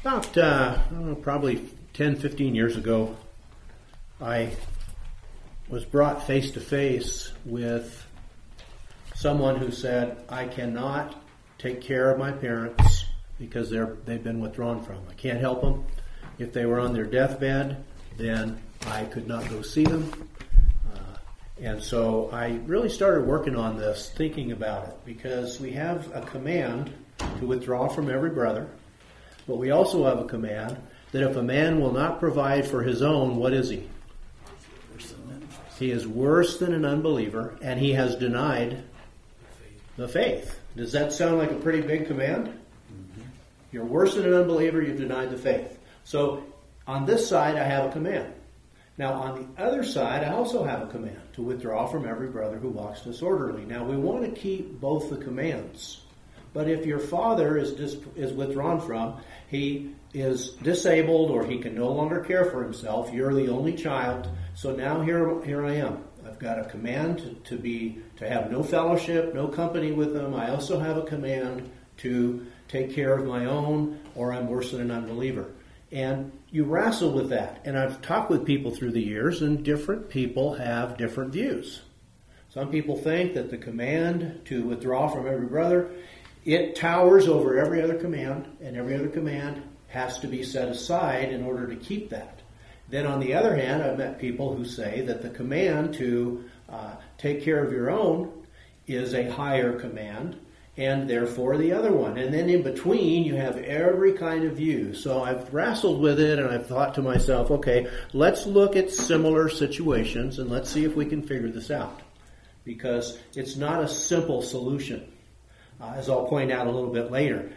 About, probably 10, 15 years ago, I was brought face to face with someone who said, I cannot take care of my parents because they've been withdrawn from. I can't help them. If they were on their deathbed, then I could not go see them. And so I really started working on this, thinking about it, because we have a command to withdraw from every brother, but we also have a command that if a man will not provide for his own, what is he? He is worse than an unbeliever, and he has denied the faith. Does that sound like a pretty big command? Mm-hmm. You're worse than an unbeliever, you've denied the faith. So on this side, I have a command. Now, on the other side, I also have a command to withdraw from every brother who walks disorderly. Now, we want to keep both the commands. But if your father is withdrawn from, he is disabled or he can no longer care for himself, you're the only child. So now here I am. I've got a command to have no fellowship, no company with them. I also have a command to take care of my own, or I'm worse than an unbeliever. And you wrestle with that. And I've talked with people through the years, and different people have different views. Some people think that the command to withdraw from every brother, it towers over every other command, and every other command has to be set aside in order to keep that. Then on the other hand, I've met people who say that the command to take care of your own is a higher command, and therefore the other one. And then in between, you have every kind of view. So I've wrestled with it, and I've thought to myself, okay, let's look at similar situations, and let's see if we can figure this out. Because it's not a simple solution. As I'll point out a little bit later,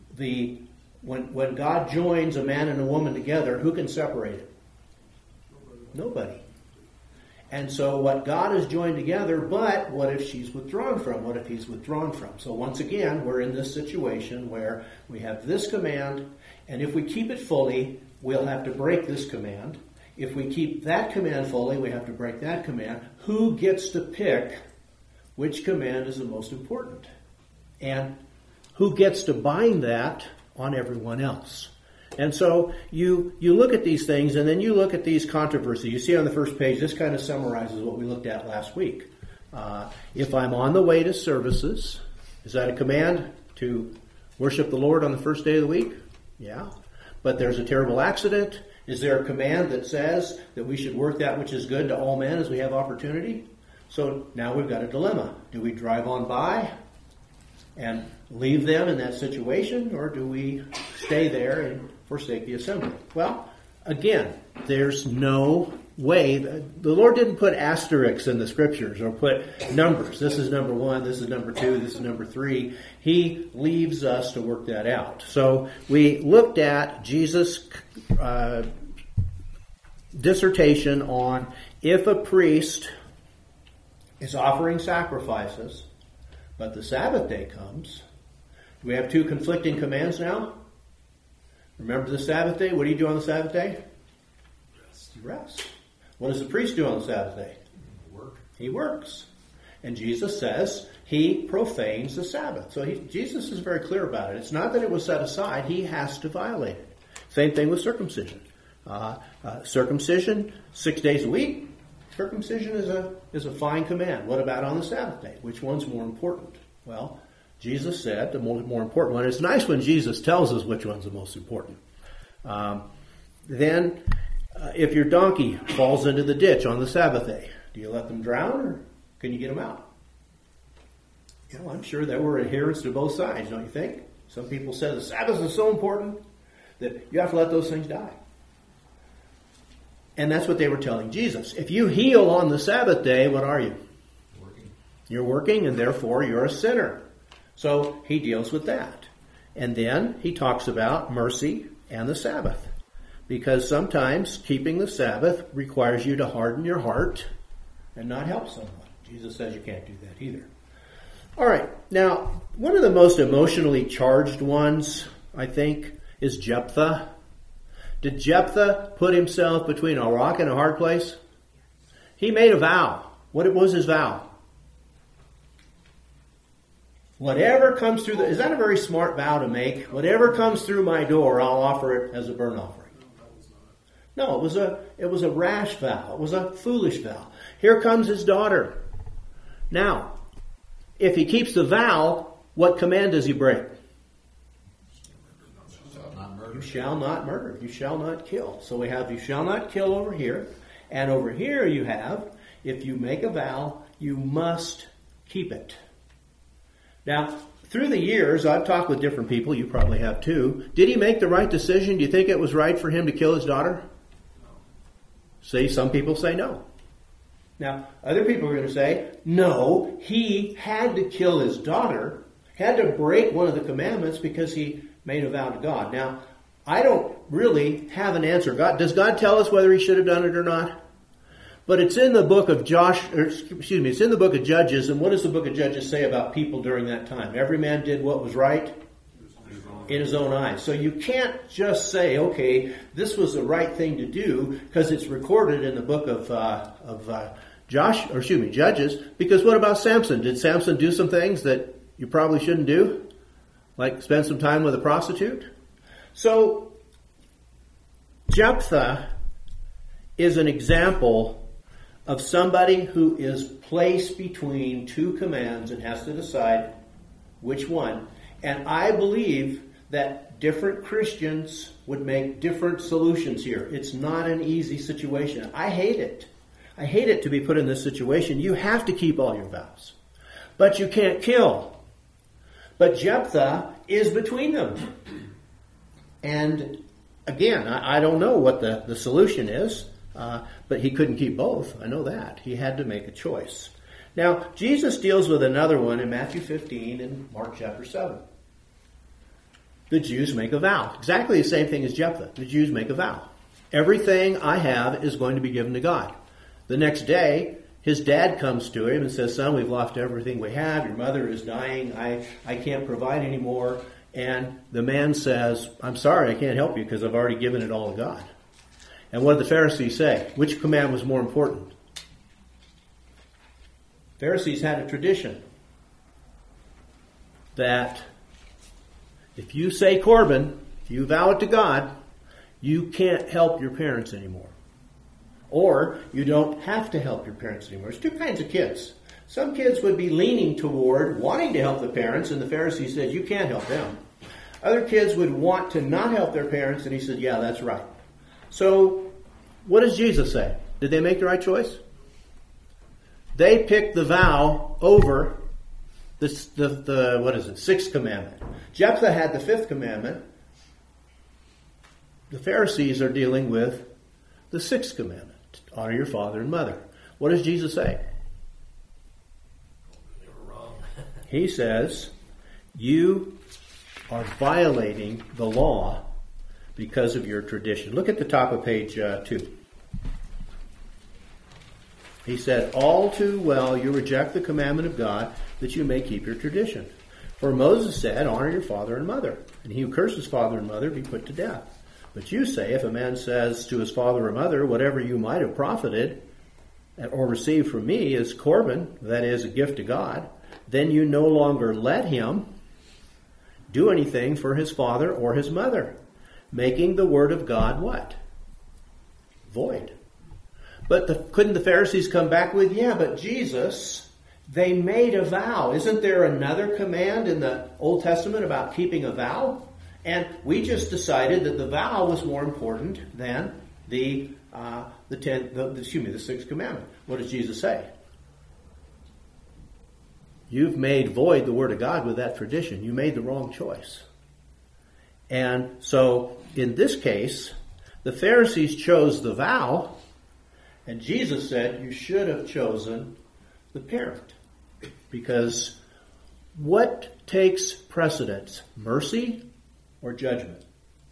when God joins a man and a woman together, who can separate it? Nobody. And so what God has joined together, but what if she's withdrawn from? What if he's withdrawn from? So once again, we're in this situation where we have this command, and if we keep it fully, we'll have to break this command. If we keep that command fully, we have to break that command. Who gets to pick which command is the most important? And who gets to bind that on everyone else? And so you look at these things, and then you look at these controversies. You see on the first page, this kind of summarizes what we looked at last week. If I'm on the way to services, is that a command to worship the Lord on the first day of the week? Yeah. But there's a terrible accident. Is there a command that says that we should work that which is good to all men as we have opportunity? So now we've got a dilemma. Do we drive on by and leave them in that situation, or do we stay there and forsake the assembly? Well, again, there's no way. The Lord didn't put asterisks in the scriptures or put numbers. This is number 1, this is number 2, this is number 3. He leaves us to work that out. So we looked at Jesus' dissertation on if a priest is offering sacrifices, but the Sabbath day comes. Do we have two conflicting commands now? Remember the Sabbath day? What do you do on the Sabbath day? You rest. What does the priest do on the Sabbath day? Work. He works. And Jesus says he profanes the Sabbath. So Jesus is very clear about it. It's not that it was set aside. He has to violate it. Same thing with circumcision. Circumcision, 6 days a week. Circumcision is a fine command. What about on the Sabbath day? Which one's more important? Well, Jesus said the more important one. It's nice when Jesus tells us which one's the most important. Then, if your donkey falls into the ditch on the Sabbath day, do you let them drown, or can you get them out? You know, I'm sure there were adherents to both sides, don't you think? Some people said the Sabbath is so important that you have to let those things die. And that's what they were telling Jesus. If you heal on the Sabbath day, what are you? Working. You're working, and therefore you're a sinner. So he deals with that. And then he talks about mercy and the Sabbath. Because sometimes keeping the Sabbath requires you to harden your heart and not help someone. Jesus says you can't do that either. All right. Now, one of the most emotionally charged ones, I think, is Jephthah. Did Jephthah put himself between a rock and a hard place? He made a vow. What was his vow? Whatever comes through is that a very smart vow to make? Whatever comes through my door, I'll offer it as a burnt offering. No, it was a rash vow. It was a foolish vow. Here comes his daughter. Now, if he keeps the vow, what command does he break? You shall not murder. You shall not kill. So we have you shall not kill over here. And over here you have, if you make a vow, you must keep it. Now, through the years, I've talked with different people. You probably have too. Did he make the right decision? Do you think it was right for him to kill his daughter? See, some people say no. Now, other people are going to say, no, he had to kill his daughter, had to break one of the commandments because he made a vow to God. Now, I don't really have an answer. Does God tell us whether he should have done it or not? But it's in the book of it's in the book of Judges, and what does the book of Judges say about people during that time? Every man did what was right in his own eyes. So you can't just say, okay, this was the right thing to do because it's recorded in the book of Judges. Because what about Samson? Did Samson do some things that you probably shouldn't do? Like spend some time with a prostitute? So Jephthah is an example of somebody who is placed between two commands and has to decide which one. And I believe that different Christians would make different solutions here. It's not an easy situation. I hate it. I hate it to be put in this situation. You have to keep all your vows. But you can't kill. But Jephthah is between them. And again, I don't know what the solution is, but he couldn't keep both. I know that. He had to make a choice. Now, Jesus deals with another one in Matthew 15 and Mark chapter 7. The Jews make a vow. Exactly the same thing as Jephthah. The Jews make a vow. Everything I have is going to be given to God. The next day, his dad comes to him and says, son, we've lost everything we have. Your mother is dying. I can't provide anymore. And the man says, I'm sorry, I can't help you because I've already given it all to God. And what did the Pharisees say? Which command was more important? Pharisees had a tradition that if you say Corban, if you vow it to God, you can't help your parents anymore. Or you don't have to help your parents anymore. There's two kinds of kids. Some kids would be leaning toward wanting to help the parents, and the Pharisee said, you can't help them. Other kids would want to not help their parents, and he said, yeah, that's right. So, what does Jesus say? Did they make the right choice? They picked the vow over the sixth commandment. Jephthah had the fifth commandment. The Pharisees are dealing with the sixth commandment. Honor your father and mother. What does Jesus say? They were wrong. He says, you are violating the law because of your tradition. Look at the top of page 2. He said, all too well you reject the commandment of God that you may keep your tradition. For Moses said, honor your father and mother, and he who curses father and mother be put to death. But you say, if a man says to his father or mother, whatever you might have profited or received from me is Corban, that is, a gift to God, then you no longer let him do anything for his father or his mother, making the word of God what? Void. But couldn't the Pharisees come back with, yeah, but Jesus, they made a vow. Isn't there another command in the Old Testament about keeping a vow? And we just decided that the vow was more important than the sixth commandment. What does Jesus say? You've made void the word of God with that tradition. You made the wrong choice. And so, in this case, the Pharisees chose the vow, and Jesus said, you should have chosen the parent. Because what takes precedence? Mercy or judgment?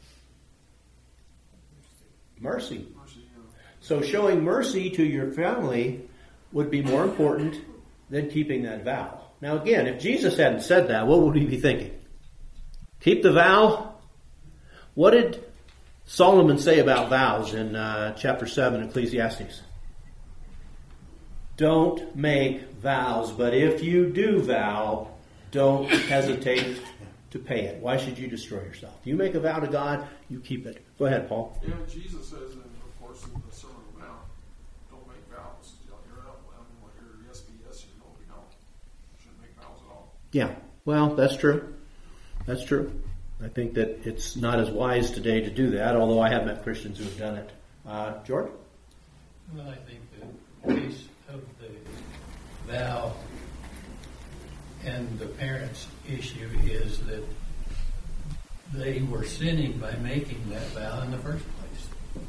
Mercy. So showing mercy to your family would be more important than keeping that vow. Now again, if Jesus hadn't said that, what would we be thinking? Keep the vow? What did Solomon say about vows in chapter 7, Ecclesiastes? Don't make vows, but if you do vow, don't hesitate to pay it. Why should you destroy yourself? You make a vow to God, you keep it. Go ahead, Paul. Yeah, Jesus says, and of course, in the Sermon on the Mount, don't make vows. You're out. What your yes be yes, your no be no. Shouldn't make vows at all. Yeah, well, that's true. That's true. I think that it's not as wise today to do that, although I have met Christians who have done it. George? Well, I think the case of the vow and the parents' issue is that they were sinning by making that vow in the first place.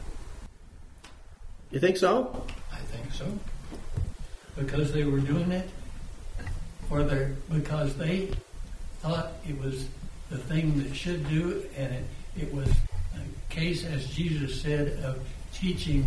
You think so? I think so. Because they were doing it because they thought it was the thing that should do, and it was a case, as Jesus said, of teaching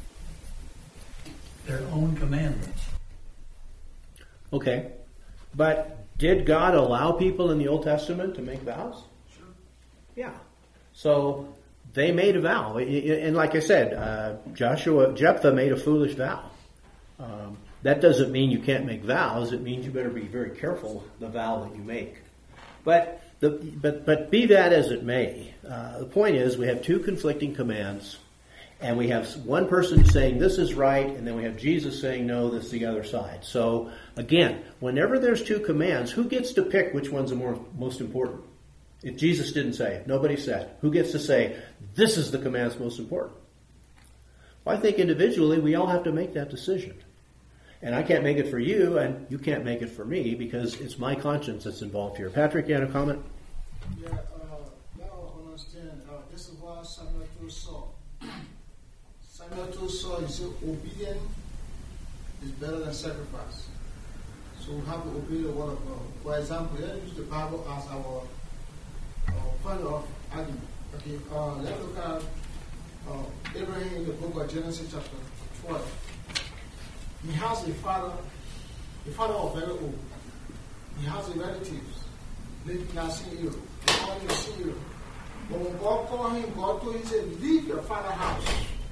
their own commandments. Okay. But did God allow people in the Old Testament to make vows? Sure. Yeah. So they made a vow. And like I said, Jephthah made a foolish vow. That doesn't mean you can't make vows. It means you better be very careful the vow that you make. But be that as it may, the point is we have two conflicting commands, and we have one person saying this is right, and then we have Jesus saying no, this is the other side. So again, whenever there's two commands, who gets to pick which one's the most important? If Jesus didn't say it, nobody said, who gets to say this is the command that's most important? Well, I think individually we all have to make that decision. And I can't make it for you, and you can't make it for me, because it's my conscience that's involved here. Patrick, you had a comment? Yeah, now I understand. This is what Samuel told Saul. Samuel told Saul, he said, obedience is better than sacrifice. So we have to obey the word of God. For example, let's use the Bible as our point of argument. Okay, let's look at Abraham in the book of Genesis chapter 12. He has a father was very old. He has a relatives living in Assyria. They call him Assyria. But when God called him, God told him, he said, leave your father's house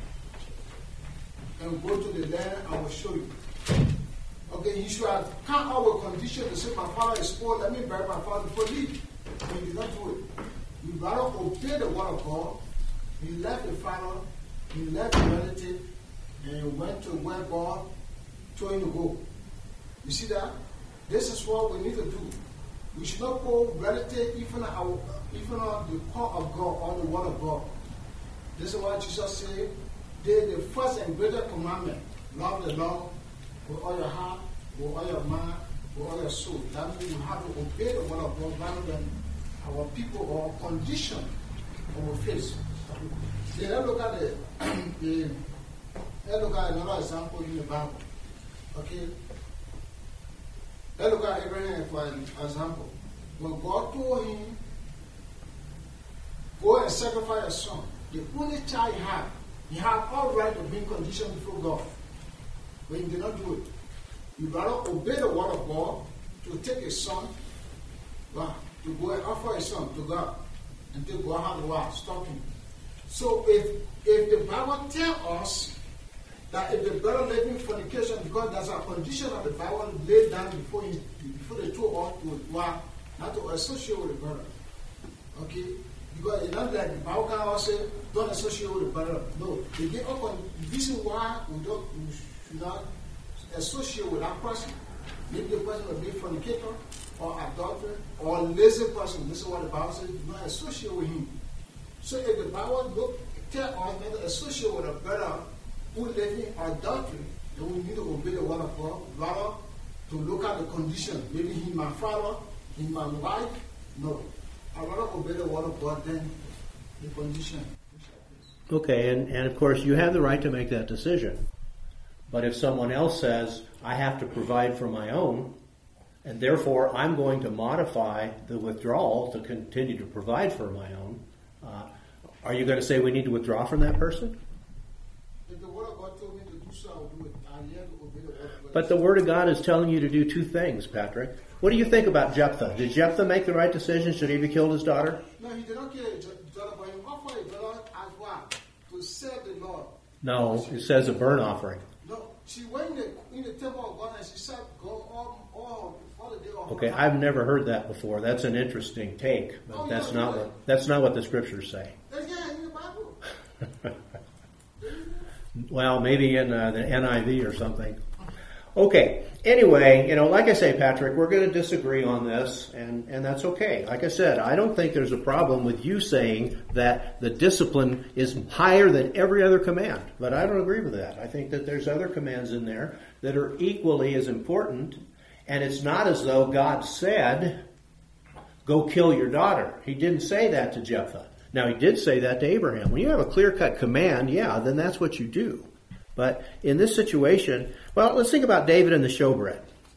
and go to the land I will show you. Okay, he should have come out with condition to say, my father is old, let me bury my father before leave. But he did not do it. He rather obeyed the word of God. He left the father, he left the relative, and he went to where God told him to go. You see that? This is what we need to do. We should not go relative even on the call of God or the word of God. This is what Jesus said. The first and greater commandment, love the Lord with all your heart, with all your mind, with all your soul. That means we have to obey the word of God rather than our people or condition our face. Then let's look at let's look at another example in the Bible. Okay? Let's look at Abraham for an example. When God told him, go and sacrifice your son, the only child he had all right to be in condition before God. But he did not do it. He rather obey the word of God to take his son, to go and offer his son to God until God had to stop him. So if the Bible tells us that if the brother live in fornication, because there's a condition that the Bible laid down before they told us to not to associate with the brother. Okay? Because it's not like the Bible can also say, don't associate with the brother. No. They give up on the reason why we should not associate with that person. Maybe the person will be a fornicator or adulterer or a lazy person. This is what the Bible says, do not associate with him. So if the Bible tell us not to associate with a brother who live in adultery, then we need to obey the word of God, rather to look at the condition. Maybe he my father, he my wife. No. I'd rather obey the word of God than the condition. Okay, and of course you have the right to make that decision. But if someone else says, I have to provide for my own, and therefore I'm going to modify the withdrawal to continue to provide for my own, are you going to say we need to withdraw from that person? If the word of God told me to do so, I will do it. I have to obey the word of God. But the word of God is telling you to do two things, Patrick. What do you think about Jephthah? Did Jephthah make the right decision? Should he have killed his daughter? No, he did not kill his daughter, but he offered his daughter as well to serve the Lord. No, it says a burnt offering. No, she went in the temple of God and she said, God, all holiday or Okay, holiday. I've never heard that before. That's an interesting take, but Oh, that's yeah, not yeah. what the scriptures say. Yeah, in the Bible. Well, maybe in the NIV or something. Okay. Anyway, like I say, Patrick, we're going to disagree on this, and that's okay. Like I said, I don't think there's a problem with you saying that the discipline is higher than every other command, but I don't agree with that. I think that there's other commands in there that are equally as important, and it's not as though God said, go kill your daughter. He didn't say that to Jephthah. Now, he did say that to Abraham. When you have a clear-cut command, yeah, then that's what you do. But in this situation, well, let's think about David and the showbread.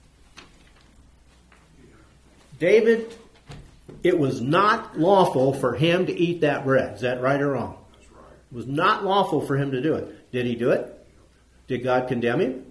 David, it was not lawful for him to eat that bread. Is that right or wrong? That's right. It was not lawful for him to do it. Did he do it? Did God condemn him?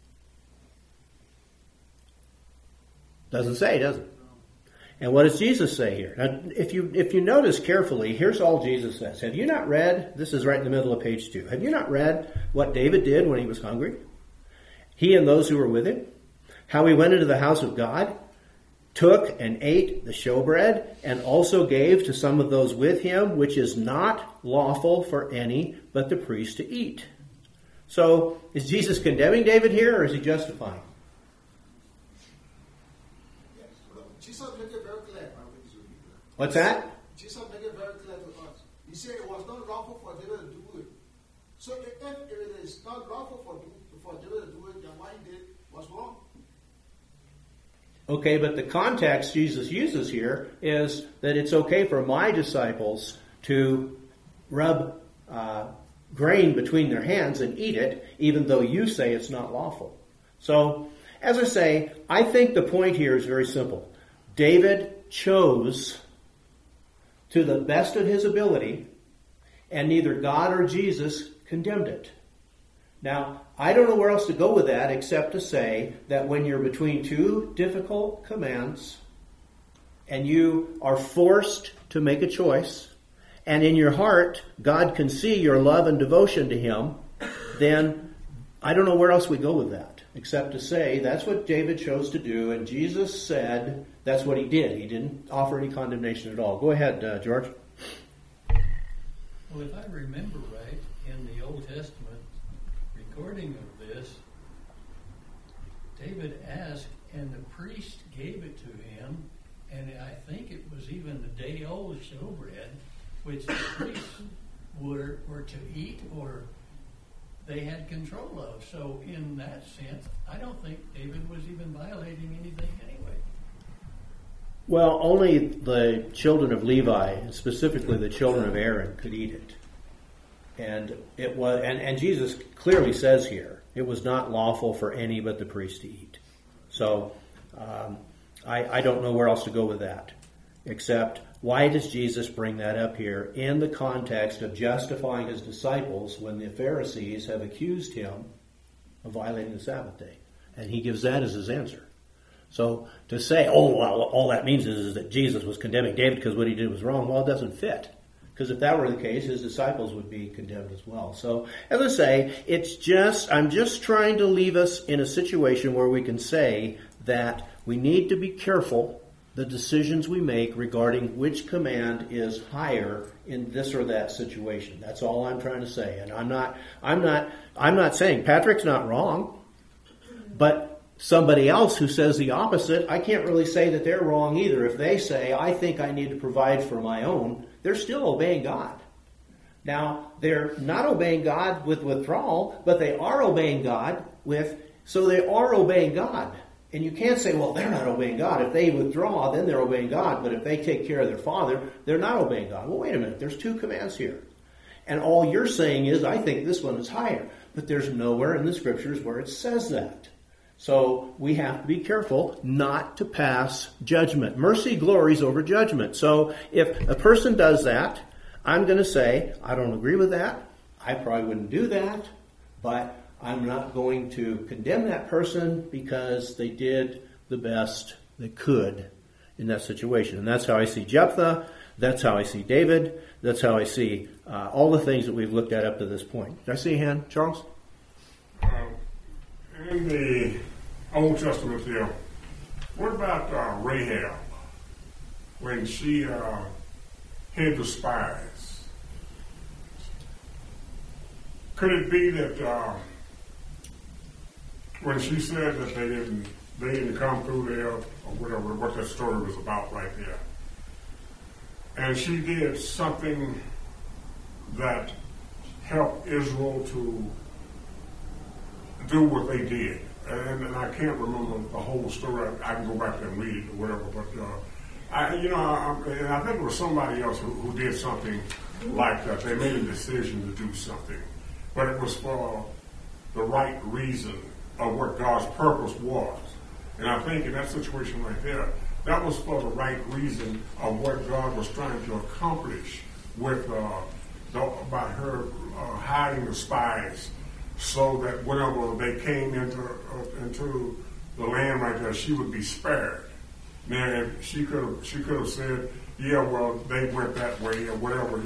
Doesn't say, does it? And what does Jesus say here? Now, if you notice carefully, here's all Jesus says. Have you not read, this is right in the middle of page 2, have you not read what David did when he was hungry? He and those who were with him? How he went into the house of God, took and ate the showbread, and also gave to some of those with him, which is not lawful for any but the priest to eat. So, is Jesus condemning David here, or is he justifying? Jesus made it very clear. What's that? Jesus made it very clear to us. He said it was not lawful for David to do it. So if it is not lawful for David to do it, then what he did was wrong. Okay, but the context Jesus uses here is that it's okay for my disciples to rub grain between their hands and eat it, even though you say it's not lawful. So, as I say, I think the point here is very simple. David chose to the best of his ability, and neither God or Jesus condemned it. Now, I don't know where else to go with that except to say that when you're between two difficult commands and you are forced to make a choice, and in your heart God can see your love and devotion to him, then I don't know where else we go with that except to say that's what David chose to do, and Jesus said that's what he did. He didn't offer any condemnation at all. Go ahead, George. Well, if I remember right, in the Old Testament recording of this, David asked, and the priest gave it to him, and I think it was even the day-old showbread, which the priests were to eat or they had control of. So in that sense, I don't think David was even violating anything anyway. Well, only the children of Levi, specifically the children of Aaron, could eat it. And it was, and Jesus clearly says here, it was not lawful for any but the priest to eat. So I don't know where else to go with that, except why does Jesus bring that up here in the context of justifying his disciples when the Pharisees have accused him of violating the Sabbath day? And he gives that as his answer. So to say, oh, well, all that means is that Jesus was condemning David because what he did was wrong, well, it doesn't fit. Because if that were the case, his disciples would be condemned as well. So, as I say, I'm just trying to leave us in a situation where we can say that we need to be careful the decisions we make regarding which command is higher in this or that situation. That's all I'm trying to say. And I'm not saying Patrick's not wrong, but somebody else who says the opposite, I can't really say that they're wrong either. If they say, I think I need to provide for my own, they're still obeying God. Now, they're not obeying God with withdrawal, but they are obeying God so they are obeying God. And you can't say, well, they're not obeying God. If they withdraw, then they're obeying God. But if they take care of their father, they're not obeying God. Well, wait a minute. There's two commands here. And all you're saying is, I think this one is higher. But there's nowhere in the scriptures where it says that. So we have to be careful not to pass judgment. Mercy glories over judgment. So if a person does that, I'm going to say, I don't agree with that. I probably wouldn't do that. But I'm not going to condemn that person because they did the best they could in that situation. And that's how I see Jephthah. That's how I see David. That's how I see all the things that we've looked at up to this point. Did I see a hand, Charles? In the Old Testament here, What about Rahab when she hid the spies? Could it be that when she said that they didn't come through there, or whatever, what that story was about right there, and she did something that helped Israel to do what they did? And I can't remember the whole story. I can go back there and read it or whatever. But I think it was somebody else who did something like that. They made a decision to do something, but it was for the right reason of what God's purpose was. And I think in that situation right there, that was for the right reason of what God was trying to accomplish with by her hiding the spies, so that whenever they came into the land right there, she would be spared. Now, she could have said, "Yeah, well, they went that way or whatever,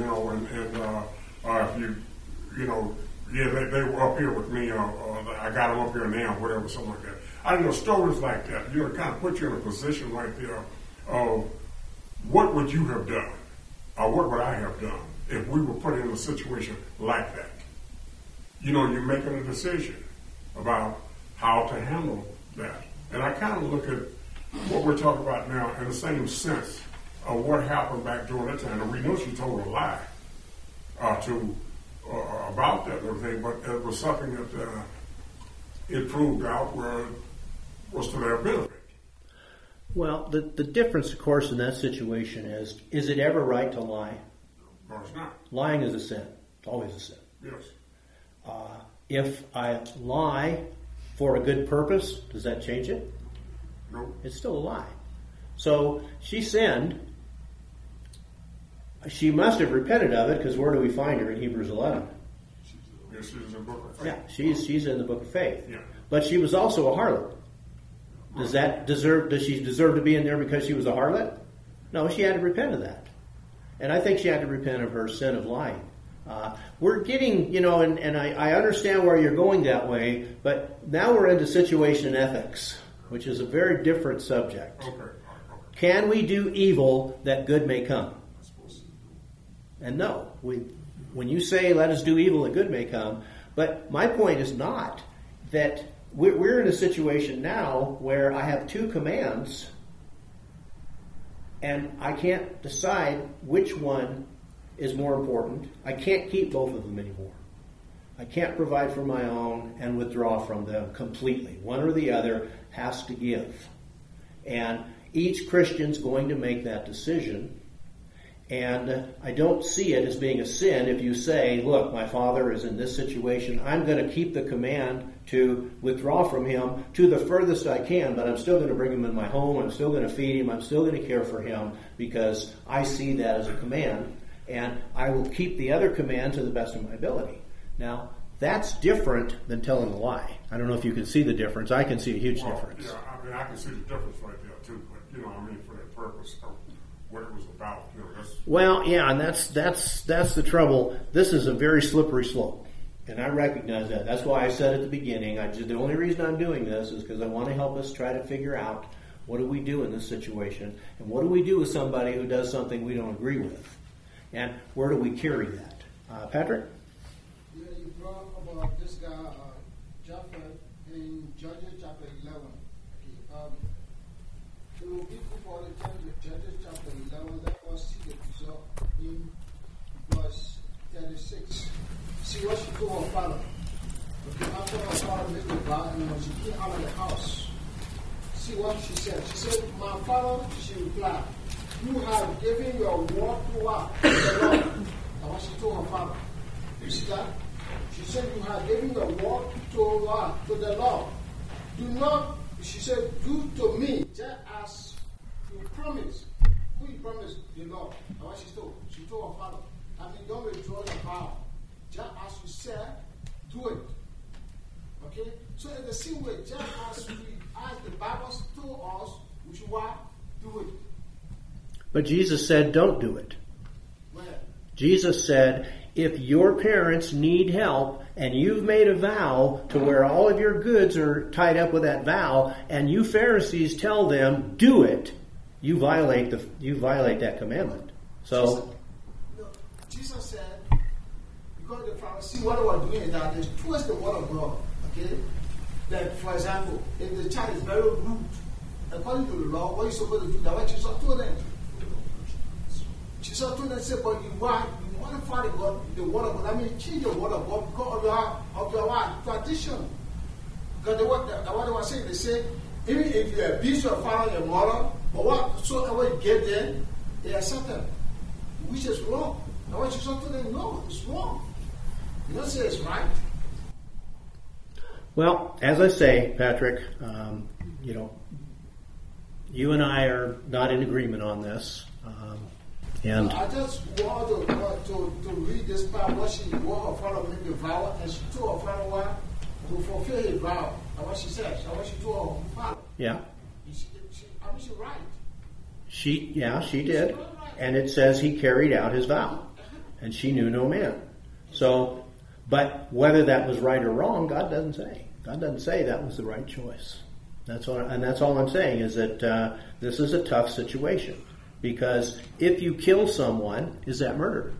if they were up here with me, or I got them up here now, whatever, something like that." I don't know, stories like that, kind of put you in a position right there of what would you have done, or what would I have done if we were put in a situation like that. You're making a decision about how to handle that. And I kind of look at what we're talking about now in the same sense of what happened back during that time. And we know she told a lie about that and everything, but it was something that it proved out where it was to their benefit. Well, the difference, of course, in that situation is it ever right to lie? No, it's not. Lying is a sin. It's always a sin. Yes. If I lie for a good purpose, does that change it? No. It's still a lie. So she sinned. She must have repented of it, because where do we find her in Hebrews 11? Yes, she's in the book of faith. Yeah, she's in the book of faith. Yeah. But she was also a harlot. Does she deserve to be in there because she was a harlot? No, she had to repent of that. And I think she had to repent of her sin of lying. We're getting, and I understand where you're going that way, but now we're into situation ethics, which is a very different subject. Okay. Can we do evil that good may come? And no, when you say let us do evil that good may come, but my point is not that we're in a situation now where I have two commands and I can't decide which one is more important. I can't keep both of them anymore. I can't provide for my own and withdraw from them completely. One or the other has to give. And each Christian's going to make that decision. And I don't see it as being a sin if you say, look, my father is in this situation. I'm going to keep the command to withdraw from him to the furthest I can, but I'm still going to bring him in my home. I'm still going to feed him. I'm still going to care for him because I see that as a command. And I will keep the other command to the best of my ability. Now, that's different than telling a lie. I don't know if you can see the difference. I can see a huge difference. Yeah, I can see the difference right there too. But for that purpose of what it was about. Well, yeah, and that's the trouble. This is a very slippery slope, and I recognize that. That's why I said at the beginning, the only reason I'm doing this is because I want to help us try to figure out what do we do in this situation, and what do we do with somebody who does something we don't agree with, and where do we carry that? Patrick? Yeah, you brought about this guy, Japheth, in Judges chapter 11. To people for the time of Judges chapter 11, let us see the result in verse 36. See what she told her father. Okay, after her father made the vow and when she came out of the house, see what she said. She said, my father, she replied, you have given your word to what? The Lord. And what she told her father. You see that? She said, you have given your word to what? To the Lord. Do not, she said, do to me just as you promised. Who you promised? The Lord. And what she told? She told her father, I mean, don't withdraw your vow. Just as you said, do it. Okay? So in the same way, just as the Bible told us, we should what? Do it. But Jesus said, don't do it. Where? Jesus said, if your parents need help and you've made a vow to where all of your goods are tied up with that vow, and you Pharisees tell them, do it, you violate that commandment. So Jesus said, because the Pharisees, what they were doing is that they twist the word of God. Okay? That, for example, if the child is very rude, according to the law, what are you supposed to do? That's what Jesus told them. Jesus told them, say, but you modify the word of God. I mean, change the word of God because of your tradition. Because what they were saying, they say, even if you abuse your father and your mother, but whatsoever you get them, they accept them, which is wrong. And what Jesus told them, no, it's wrong. You don't say it's right. well, as I say, Patrick, you and I are not in agreement on this. And I just want to read this part. What her father made the vow, and she told her father what to fulfill his vow. And what she said, and what she told her father. yeah, She's right. she did. And it says he carried out his vow. And she knew no man. So, but whether that was right or wrong, God doesn't say. God doesn't say that was the right choice. That's all I'm saying is that this is a tough situation. Because if you kill someone, is that murder?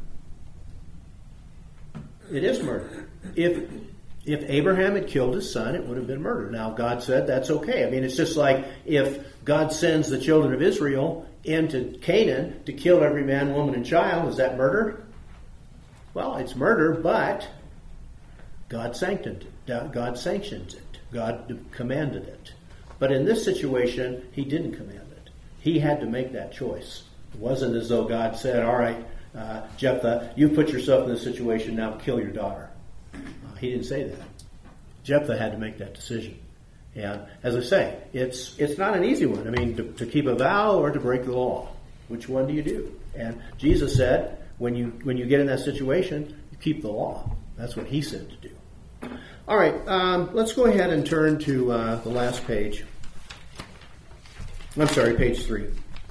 It is murder. If Abraham had killed his son, it would have been murder. Now, God said that's okay. I mean, it's just like if God sends the children of Israel into Canaan to kill every man, woman, and child, is that murder? Well, it's murder, but God sanctioned it. God sanctions it. God commanded it. But in this situation, he didn't command it. He had to make that choice. It wasn't as though God said, all right, Jephthah, you put yourself in this situation, now kill your daughter. He didn't say that. Jephthah had to make that decision. And as I say, it's not an easy one. I mean, to keep a vow or to break the law. Which one do you do? And Jesus said, when you get in that situation, you keep the law. That's what he said to do. All right, let's go ahead and turn to the last page. I'm sorry, page 3.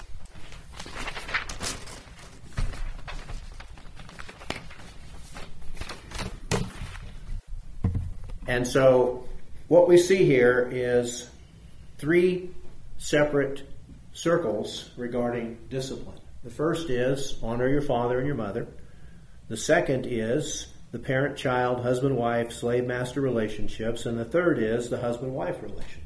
And so what we see here is 3 separate circles regarding discipline. The first is honor your father and your mother. The second is the parent-child, husband-wife, slave-master relationships. And the third is the husband-wife relationship.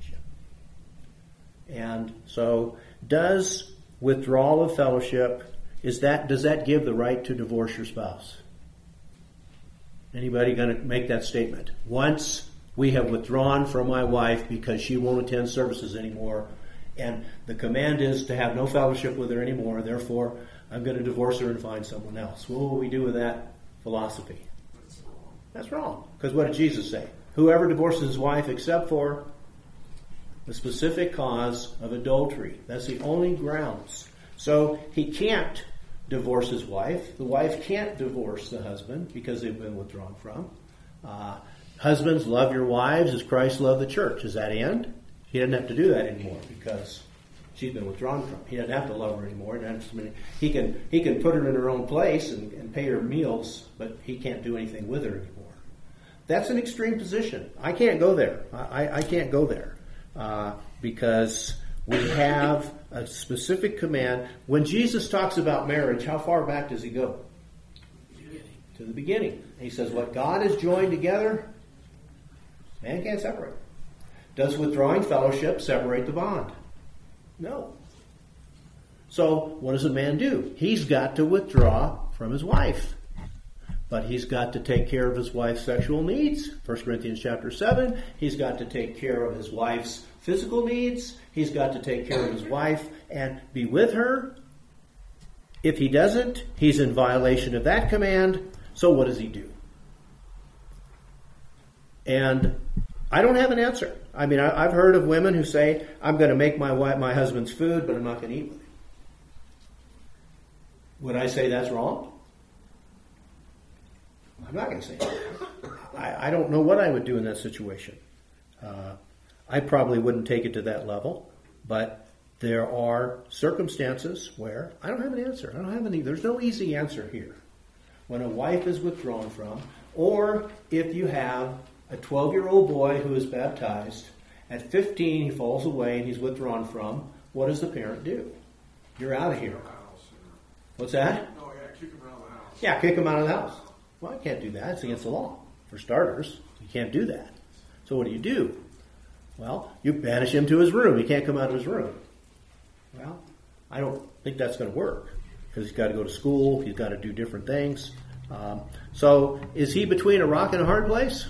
And so does withdrawal of fellowship, does that give the right to divorce your spouse? Anybody going to make that statement? Once we have withdrawn from my wife because she won't attend services anymore, and the command is to have no fellowship with her anymore, therefore I'm going to divorce her and find someone else. What will we do with that philosophy? That's wrong. Because what did Jesus say? Whoever divorces his wife except for the specific cause of adultery. That's the only grounds. So he can't divorce his wife. The wife can't divorce the husband because they've been withdrawn from. Husbands, love your wives as Christ loved the church. Does that end? He doesn't have to do that anymore because she's been withdrawn from. He doesn't have to love her anymore. He can put her in her own place and pay her meals, but he can't do anything with her anymore. That's an extreme position. I can't go there. I can't go there. Because we have a specific command. When Jesus talks about marriage, how far back does he go? To the beginning. He says, what God has joined together, man can't separate. Does withdrawing fellowship separate the bond? No. So what does a man do? He's got to withdraw from his wife. But he's got to take care of his wife's sexual needs. 1 Corinthians chapter 7. He's got to take care of his wife's physical needs. He's got to take care of his wife and be with her. If he doesn't, he's in violation of that command. So what does he do? And I don't have an answer. I mean, I've heard of women who say, I'm going to make my husband's food, but I'm not going to eat with him. Would I say that's wrong? I'm not going to say that. I don't know what I would do in that situation. I probably wouldn't take it to that level, but there are circumstances where I don't have an answer. There's no easy answer here. when a wife is withdrawn from, or if you have a 12-year-old boy who is baptized, at 15 he falls away and he's withdrawn from, what does the parent do? You're out of here. What's that? No, yeah, kick him out of the house. Yeah, kick him out of the house. Well, I can't do that. It's against the law. For starters, you can't do that. So what do? Well, you banish him to his room. He can't come out of his room. Well, I don't think that's going to work because he's got to go to school. He's got to do different things. So is he between a rock and a hard place?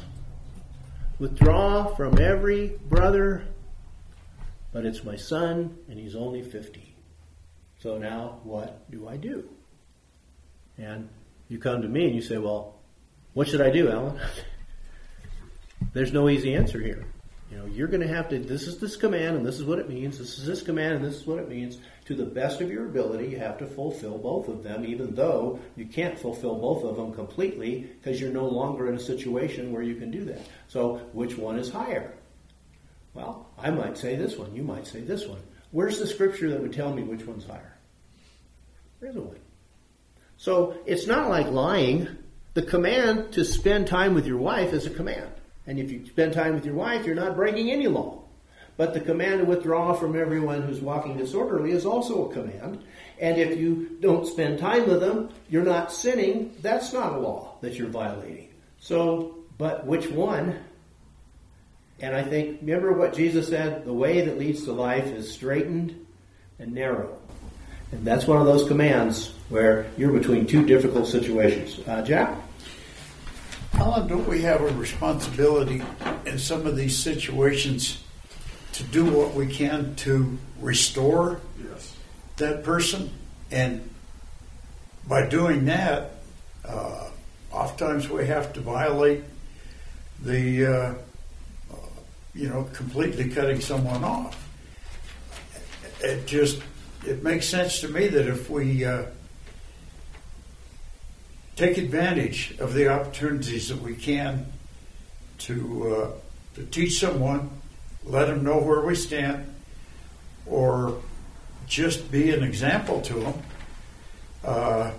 Withdraw from every brother, but it's my son and he's only 50. So now what do I do? And you come to me and you say, well, what should I do, Alan? There's no easy answer here. You're going to have to, this is this command and this is what it means. This is this command and this is what it means. To the best of your ability, you have to fulfill both of them, even though you can't fulfill both of them completely because you're no longer in a situation where you can do that. So which one is higher? Well, I might say this one. You might say this one. Where's the scripture that would tell me which one's higher? There isn't one. So it's not like lying. The command to spend time with your wife is a command. And if you spend time with your wife, you're not breaking any law. But the command to withdraw from everyone who's walking disorderly is also a command. And if you don't spend time with them, you're not sinning. That's not a law that you're violating. So, but which one? And I think, remember what Jesus said? The way that leads to life is straightened and narrow. And that's one of those commands where you're between two difficult situations. Jack? Alan, don't we have a responsibility in some of these situations to do what we can to restore Yes. that person? And by doing that, oftentimes we have to violate the, completely cutting someone off. It makes sense to me that if we take advantage of the opportunities that we can to teach someone, let them know where we stand, or just be an example to them.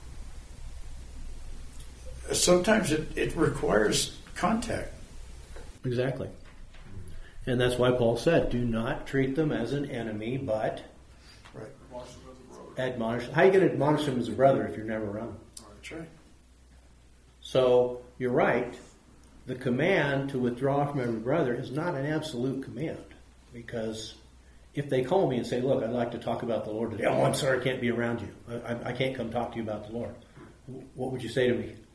Sometimes it requires contact. Exactly. And that's why Paul said, do not treat them as an enemy, but Right. Admonish him as a brother. admonish. How are you going to admonish them as a brother if you're never around? That's right. So you're right. The command to withdraw from every brother is not an absolute command, because if they call me and say, look, I'd like to talk about the Lord today. Oh, I'm sorry, I can't be around you. I can't come talk to you about the Lord. What would you say to me?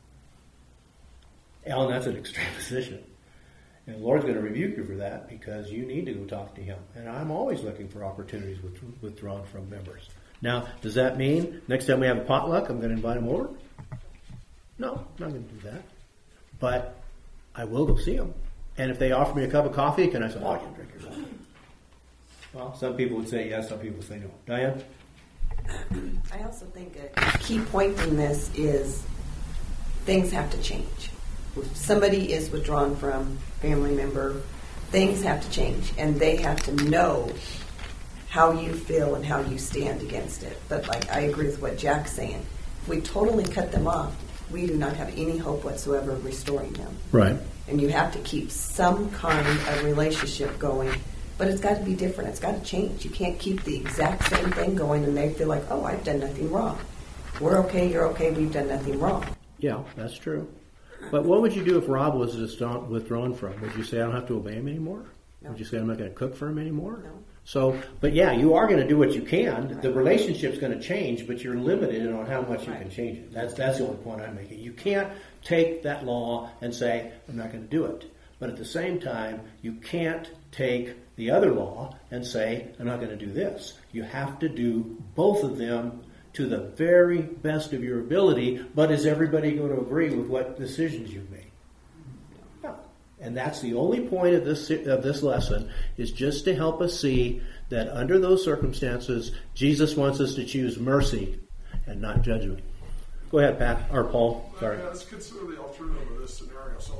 Alan, that's an extreme position. And the Lord's going to rebuke you for that because you need to go talk to him. And I'm always looking for opportunities withdrawn from members. Now, does that mean next time we have a potluck, I'm going to invite them over? No, I'm not going to do that. But I will go see them. And if they offer me a cup of coffee, can I say, oh, I can drink your coffee? Well, some people would say yes, some people would say no. Diane? I also think a key point in this is things have to change. If somebody is withdrawn from family member, things have to change, and they have to know how you feel and how you stand against it. But like I agree with what Jack's saying. If we totally cut them off, we do not have any hope whatsoever of restoring them. Right. And you have to keep some kind of relationship going, but it's got to be different. It's got to change. You can't keep the exact same thing going and they feel like, oh, I've done nothing wrong. We're okay, you're okay, we've done nothing wrong. Yeah, that's true. But what would you do if Rob was just withdrawn from? Would you say I don't have to obey him anymore? No. Would you say I'm not going to cook for him anymore? No. So, but yeah, you are going to do what you can. Right. The relationship's going to change, but you're limited on how much you can change it. That's the only point I'm making. You can't take that law and say, I'm not going to do it. But at the same time, you can't take the other law and say, I'm not going to do this. You have to do both of them to the very best of your ability, but is everybody going to agree with what decisions you've made? No. And that's the only point of this lesson, is just to help us see that under those circumstances, Jesus wants us to choose mercy and not judgment. Go ahead, Pat, or Paul. Sorry. Yeah, let's consider the alternative of this scenario. So,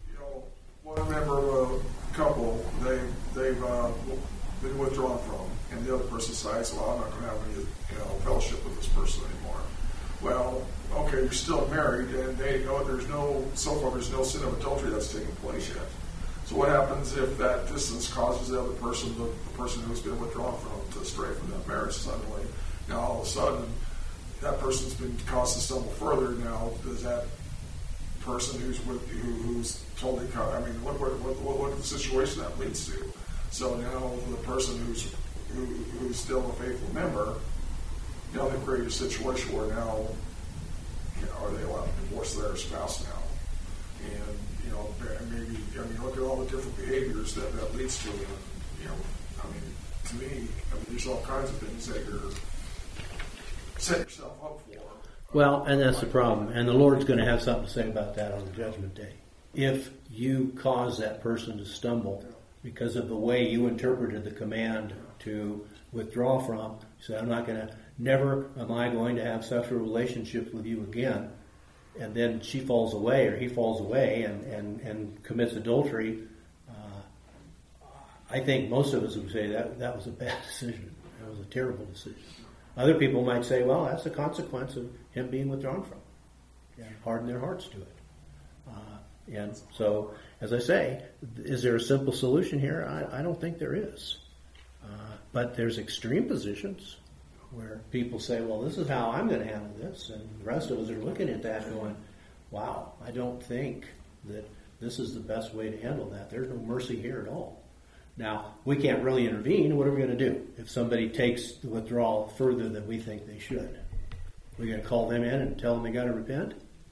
one member of a couple, they've been withdrawn from, and the other person decides, well, I'm not going to have any fellowship with this person anymore. Well, okay, you're still married, and they know there's no sin of adultery that's taking place yet. So what happens if that distance causes the other person, the person who's been withdrawn from, to stray from that marriage suddenly? Now all of a sudden, that person's been caused to stumble further. Now does that person who's totally caught? I mean, what the situation that leads to? So now the person who's still a faithful member, now they've created a situation where now, are they allowed to divorce their spouse now? And maybe, look at all the different behaviors that leads to it. To me, there's all kinds of things that you're setting yourself up for. Well, and that's the problem. And the Lord's going to have something to say about that on the judgment day. If you cause that person to stumble because of the way you interpreted the command to withdraw from, you say, never am I going to have sexual relationships with you again. And then she falls away or he falls away and commits adultery. I think most of us would say that was a bad decision. That was a terrible decision. Other people might say, well, that's a consequence of him being withdrawn from. And harden their hearts to it. And so, as I say, is there a simple solution here? I don't think there is. But there's extreme positions where people say, well, this is how I'm going to handle this. And the rest of us are looking at that going, wow, I don't think that this is the best way to handle that. There's no mercy here at all. Now, we can't really intervene. What are we going to do if somebody takes the withdrawal further than we think they should? We're going to call them in and tell them they got to repent?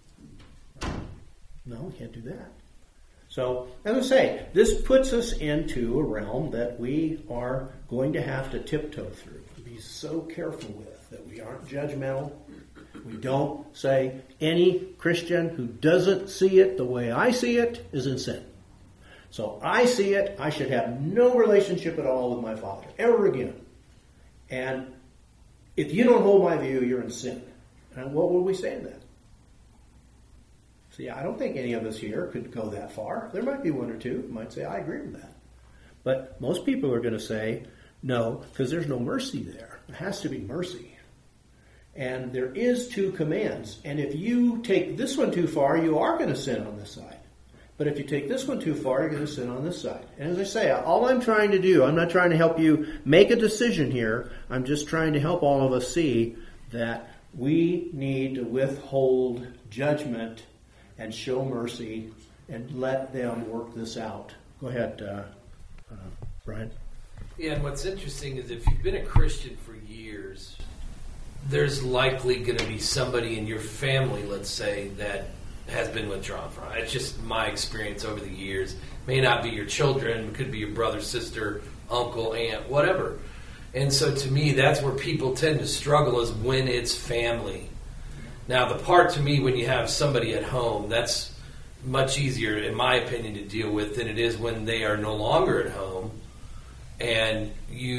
No, we can't do that. So, as I say, this puts us into a realm that we are going to have to tiptoe through, be so careful with, that we aren't judgmental. We don't say any Christian who doesn't see it the way I see it is in sin. So I see it, I should have no relationship at all with my Father, ever again. And if you don't hold my view, you're in sin. And what would we say to that? See, I don't think any of us here could go that far. There might be one or two who might say, I agree with that. But most people are going to say, no, because there's no mercy there. There has to be mercy. And there is two commands. And if you take this one too far, you are going to sin on this side. But if you take this one too far, you're going to sin on this side. And as I say, all I'm trying to do, I'm not trying to help you make a decision here. I'm just trying to help all of us see that we need to withhold judgment and show mercy and let them work this out. Go ahead, Brian. Yeah, and what's interesting is if you've been a Christian for years, there's likely going to be somebody in your family, let's say, that has been withdrawn from. It's just my experience over the years. May not be your children, could be your brother, sister, uncle, aunt, whatever. And so to me, that's where people tend to struggle, is when it's family. Now, the part to me when you have somebody at home, that's much easier, in my opinion, to deal with than it is when they are no longer at home. And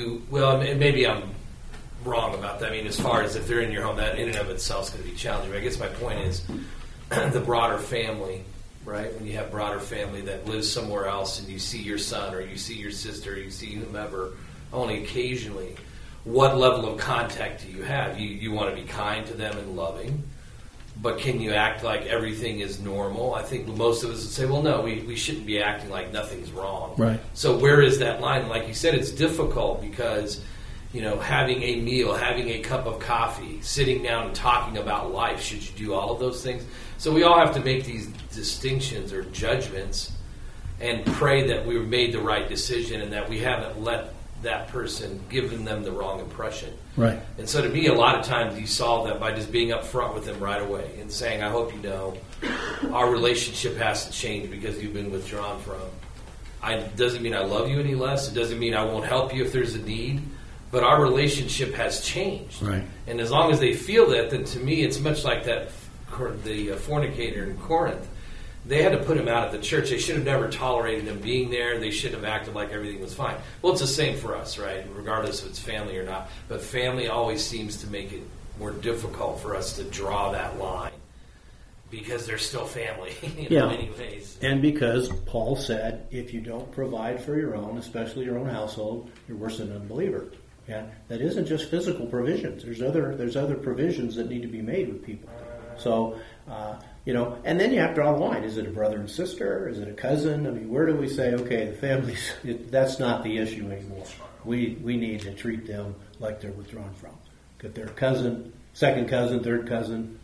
maybe I'm wrong about that. I mean, as far as if they're in your home, that in and of itself is going to be challenging. But I guess my point is the broader family, right? When you have broader family that lives somewhere else and you see your son or you see your sister or you see whomever only occasionally, what level of contact do you have? You want to be kind to them and loving, but can you act like everything is normal? I think most of us would say, well, no, we shouldn't be acting like nothing's wrong. Right. So where is that line? Like you said, it's difficult because, having a meal, having a cup of coffee, sitting down and talking about life, should you do all of those things? So we all have to make these distinctions or judgments and pray that we've made the right decision and that we haven't let that person, given them the wrong impression. Right. And so to me, a lot of times you solve that by just being up front with them right away and saying, I hope you know our relationship has to change because you've been withdrawn from. It doesn't mean I love you any less. It doesn't mean I won't help you if there's a need. But our relationship has changed. Right. And as long as they feel that, then to me it's much like the fornicator in Corinth. They had to put him out of the church. They should have never tolerated him being there. They should have acted like everything was fine. Well, it's the same for us, right? Regardless if it's family or not. But family always seems to make it more difficult for us to draw that line because they're still family in many ways. And because Paul said, if you don't provide for your own, especially your own household, you're worse than an unbeliever. And that isn't just physical provisions. There's other provisions that need to be made with people. So, and then you have to draw the line. Is it a brother and sister? Is it a cousin? I mean, where do we say, okay, the families, that's not the issue anymore. We need to treat them like they're withdrawn from. If they're a cousin, second cousin, third cousin,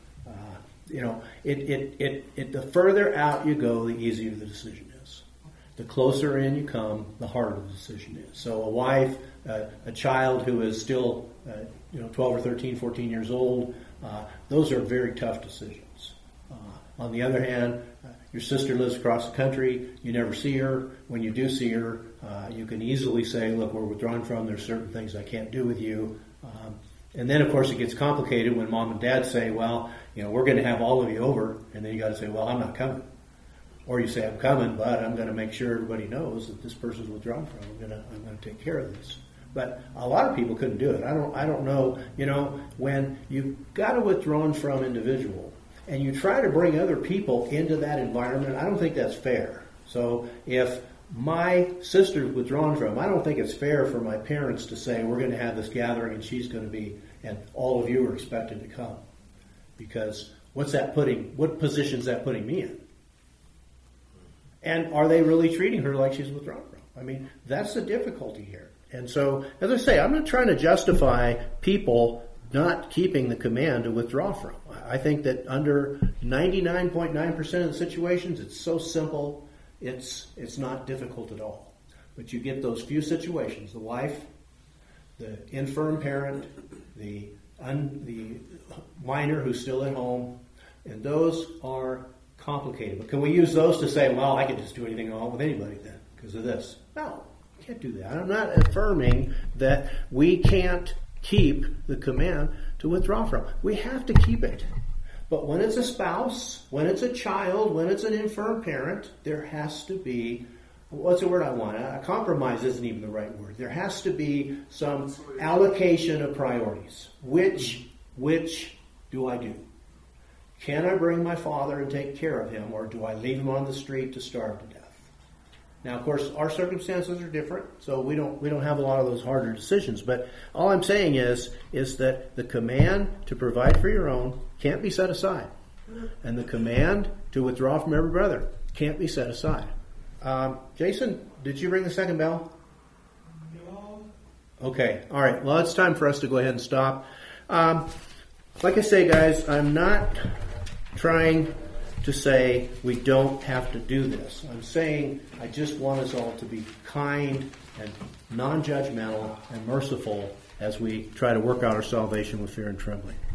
the further out you go, the easier the decision is. The closer in you come, the harder the decision is. So a wife, a child who is still 12 or 13, 14 years old, those are very tough decisions. On the other hand, your sister lives across the country, you never see her. When you do see her, you can easily say, look, we're withdrawn from, there's certain things I can't do with you. And then, of course, it gets complicated when mom and dad say, well, we're going to have all of you over, and then you got to say, well, I'm not coming. Or you say, I'm coming, but I'm going to make sure everybody knows that this person's withdrawn from. I'm going to take care of this. But a lot of people couldn't do it. I don't know. When you've got a withdrawn from individual and you try to bring other people into that environment, I don't think that's fair. So if my sister's withdrawn from, I don't think it's fair for my parents to say we're going to have this gathering and she's going to be, and all of you are expected to come. Because what position is that putting me in? And are they really treating her like she's withdrawn from? I mean, that's the difficulty here. And so, as I say, I'm not trying to justify people not keeping the command to withdraw from. I think that under 99.9% of the situations, it's so simple, it's not difficult at all. But you get those few situations, the wife, the infirm parent, the minor who's still at home, and those are complicated. But can we use those to say, well, I can just do anything wrong with anybody then because of this? No, you can't do that. I'm not affirming that we can't keep the command to withdraw from. We have to keep it. But when it's a spouse, when it's a child, when it's an infirm parent, there has to be, what's the word I want? A compromise isn't even the right word. There has to be some allocation of priorities. Which do I do? Can I bring my father and take care of him, or do I leave him on the street to starve to death? Now, of course, our circumstances are different, so we don't have a lot of those harder decisions. But all I'm saying is that the command to provide for your own can't be set aside, and the command to withdraw from every brother can't be set aside. Jason, did you ring the second bell? No. Okay. All right. Well, it's time for us to go ahead and stop. Like I say, guys, I'm not trying to say we don't have to do this. I'm saying I just want us all to be kind and non-judgmental and merciful as we try to work out our salvation with fear and trembling.